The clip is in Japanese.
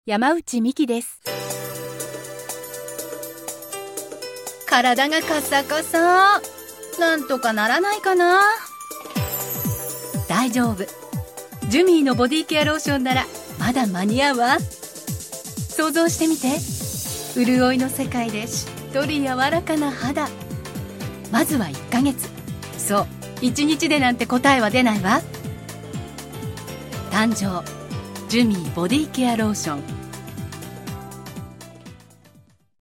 山内美希です。 体がカサカサ。なんとかならないかな。 大丈夫。ジュミーのボディケアローションならまだ間に合うわ。想像してみて。潤いの世界でしっとり柔らかな肌。まずは1ヶ月。そう、1日でなんて答えは出ないわ。誕生ジュミーボディケアローション。